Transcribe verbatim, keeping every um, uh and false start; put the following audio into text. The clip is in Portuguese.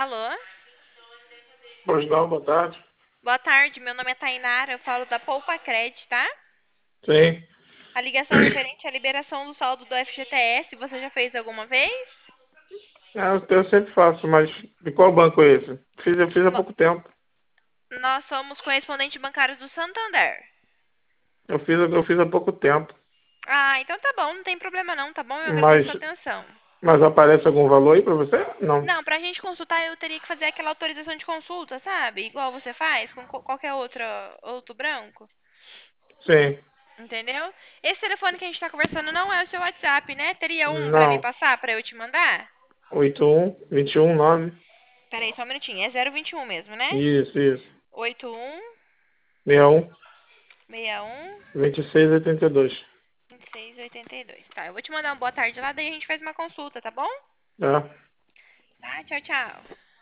Alô? Pois não, boa tarde. Boa tarde, meu nome é Tainara, eu falo da Poupa Cred, tá? Sim. A ligação é referente à liberação do saldo do F G T S, você já fez alguma vez? É, Eu, eu sempre faço, mas de qual banco é esse? Fiz, eu fiz há No- pouco tempo. Nós somos correspondentes bancários do Santander. Eu fiz, eu fiz há pouco tempo. Ah, então tá bom, não tem problema não, tá bom? Eu Mas, agradeço a atenção. mas aparece algum valor aí pra você? Não. Não, pra gente consultar eu teria que fazer aquela autorização de consulta, sabe? Igual você faz com co- qualquer outra, outro branco. Sim. Entendeu? Esse telefone que a gente tá conversando não é o seu WhatsApp, né? Teria um pra me Não. passar pra eu te mandar? oito um, vinte e um, nove. Peraí, só um minutinho. É zero vinte e um mesmo, né? Isso, isso. Oito um sessenta e um, seis um vinte e seis, oitenta e dois. vinte e seis oitenta e dois. Tá, eu vou te mandar uma boa tarde lá, daí a gente faz uma consulta, tá bom? Tá? Tá, tchau, tchau.